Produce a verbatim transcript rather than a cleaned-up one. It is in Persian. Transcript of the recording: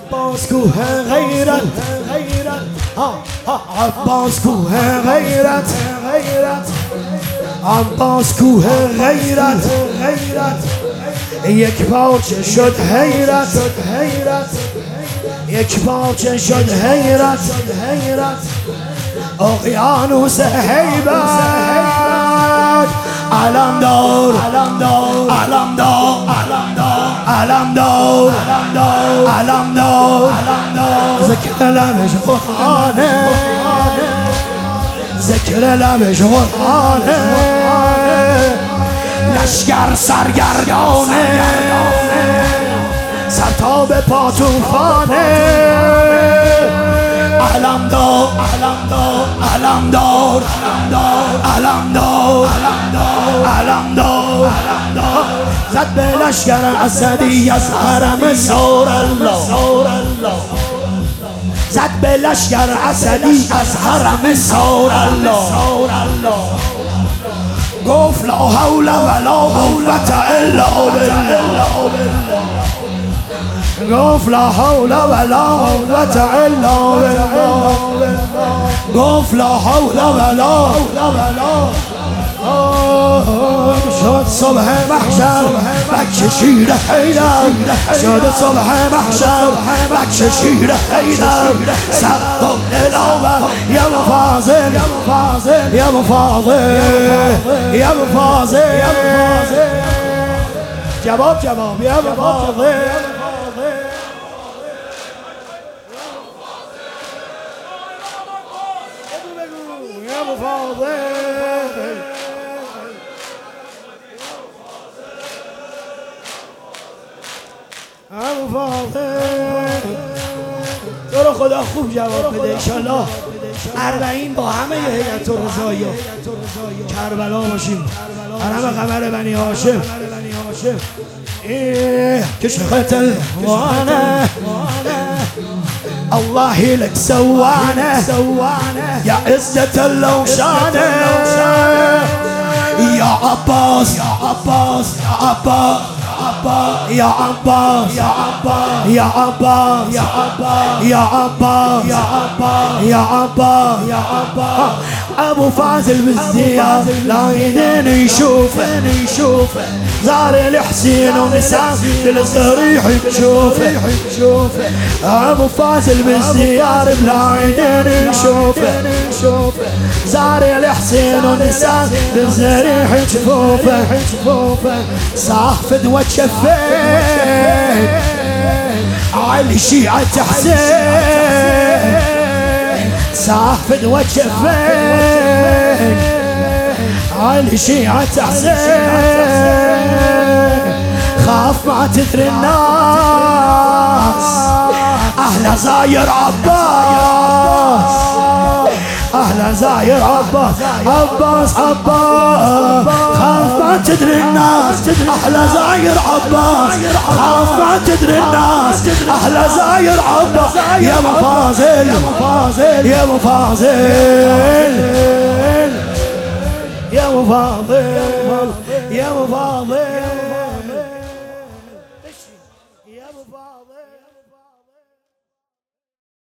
عباس کوه غیرت عباس کوه غیرت عباس کوه غیرت یک پارچه شد حیرت یک پارچه شد حیرت اقیانوس هیبت علمدار علمدار علمدار علمدار علمدار ذکر لبش قرآنه ذکر لبش قرآنه لشگر سرگردانه سر تا به پا توفانه علمدار علمدار علمدار علمدار علمدار زد به لشگر اسدی از حرم زار الله زد به لشگر اسدی از حرم زار الله گفت لا حول ولا قوة الا بالله گفت لا حول ولا قوة الا بالله گفت لا حول ولا شد صبح محشر بچه شیر حیدر شد صبح محشر بچه شیر حیدر سبب دلاور یا مفاضل یا مفاضل یا مفاضل جواب جواب یا مفاضل يا ابو فاضل ابو فاضل تو رو خدا خوب جواب بده انشالله اربعین با همه هیئت الرضاییه کربلا باشیم حرم قمر بنی هاشم كشخة الوانه الله لك سوانه يا عزة اللوشانه يا عباس يا عباس يا عباس يا عباس يا عباس يا عباس يا عباس يا عباس يا عباس يا عباس يا عباس ابو فازل بالزيار لا يدين يشوفه يشوفه زار الحسين ونساء للصريح تشوفه ابو فازل بالزيار بلا يدين يشوفه زار الحسين ونساء للصريح تشوفه صافد وتشفيت علي شيعة حسين صافد وتشفيت علي شيعة حسين خاف ما تدري الناس أهل زاير عباس أهل زاير عباس عباس عباس خاف ما تدري الناس أهل زاير عباس خاف ما تدري الناس أهل زاير عباس يا مفاضل يا مفاضل يا مفاضل يا مفاضل